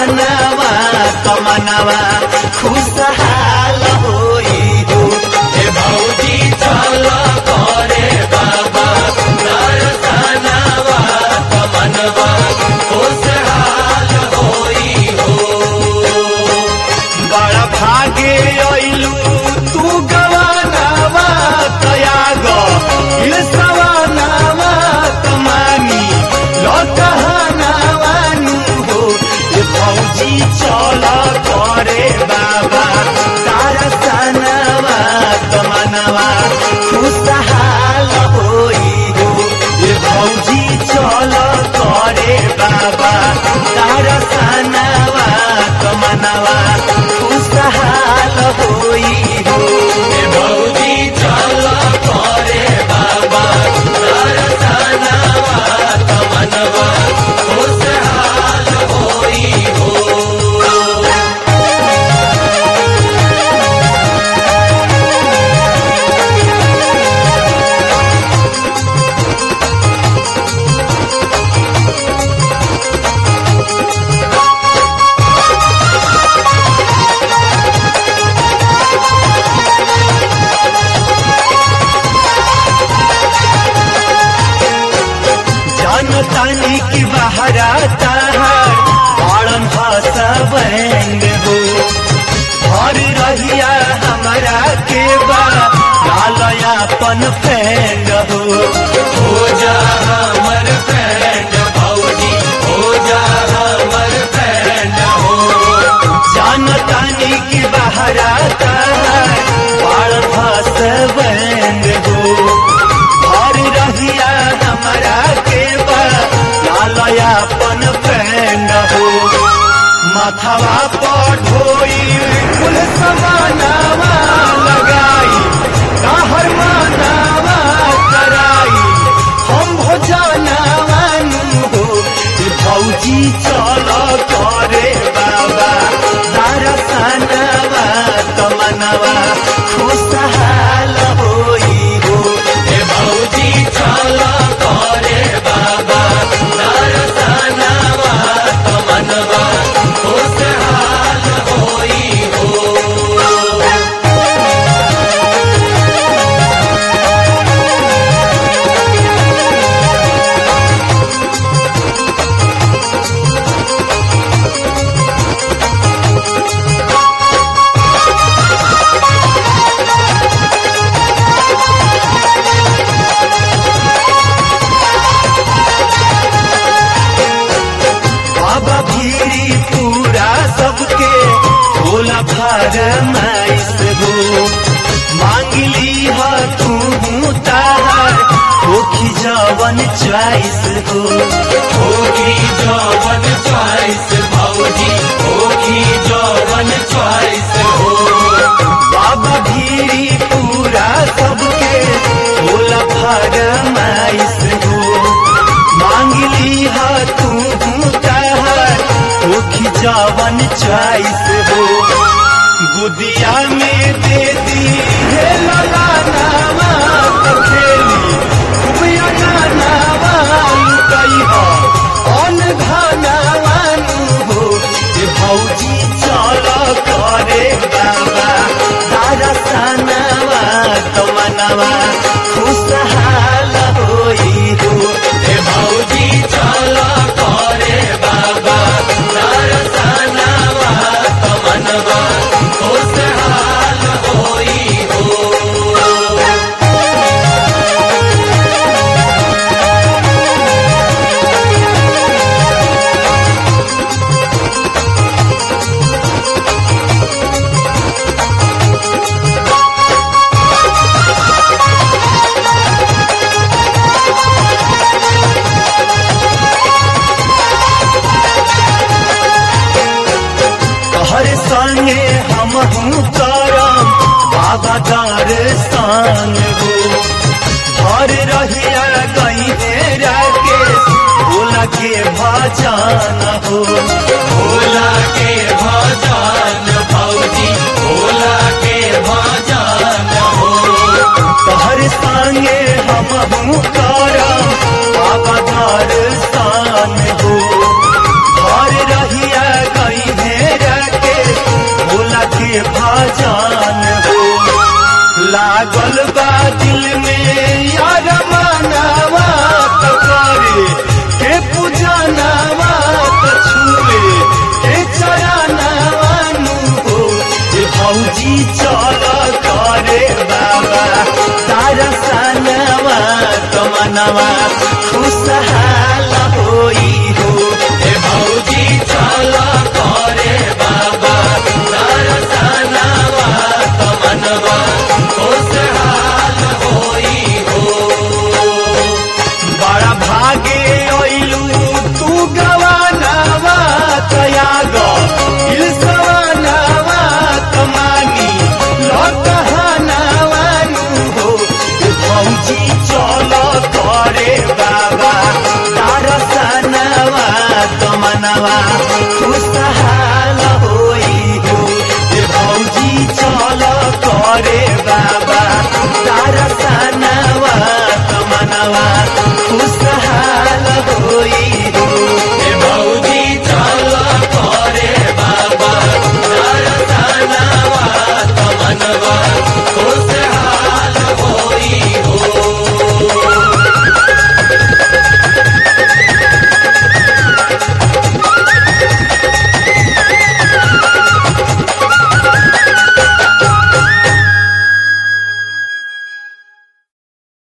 सानवा तमनवा खुशहाल होई हो। हे भौजी चल करे बाबा दर्शनवा तमनवा खुशहाल होई हो। बड़ा भागे अइलू तू गवानवा तयाग ये सवानवा तमानी लौटहनवानु हो। ये भौजी चल करे बाबा दर्शनवा तमनवा खुशहाल होई हो। ये भौजी चल करे बाबा दर्शनवा तमनवा खुशहाल होई हो। हे भौजी चल करे बाबा दर्शनवा तमनवा खुशहाल होई हो। जनतानी की बहरा ताहार बड़न भाषा बैंग हो। भर रहिया हमारा के बा लालयापन फेंग हो। हो जा हमर फ्रेंड भौजी हो जा हमर फ्रेंड हो। जनतानी की बहरा ताहार बड़न भाषा बैंग हो। भर रहिया हमारा के बा लालयापन फेंग हो। माथवा पर ढोई कुल समानावा लगाई कहर मानावा कराई हम भोजनावानु हो। ये भौजी चल करे बाबा दर्शनवा तमनवा खुशहाल होई हो। हे भौजी चल करे बाबा दर्शनवा तमनवा खुशहाल होई हो। बाबा भीरी पूरा सबके भोला फरमाइश हो। मांगली ह तू ताहार होखी जवन च्वाइस हो। होगी जवन चॉइस भौजी होगी जवन चॉइस हो। बाबा भीरी पूरा सबके भोला फरमाइश हो। मांगली ह तू ताहार होखी जवन च्वाइस हो। गुदिया में दे दी हे ललानावा तो खेली खुबिया नानावा लुकई हो अन घनावानु हो। ये भौजी चल करे बाबा दर्शनवा तमनवा खुशहाल होई हो। हे भौजी चल करे बाबा दर्शनवा तमनवा खुशहाल होई हो। हर संगे हम करम बाबा दर्शन हो। हर रहिया गई है राकेश भोला के भजन हो। भोला के भजन भौजी भोला के भजन हो। हर संगे हम करम बाबा दर्शन हो। हर रहिया गई भजन हो। लागल बा दिल में यार मनावा तो करे के पूजनावा तो छुए के चरनावा नु हो। भौजी चल करे बाबा तारा सनवा तो मनवा खुशहाल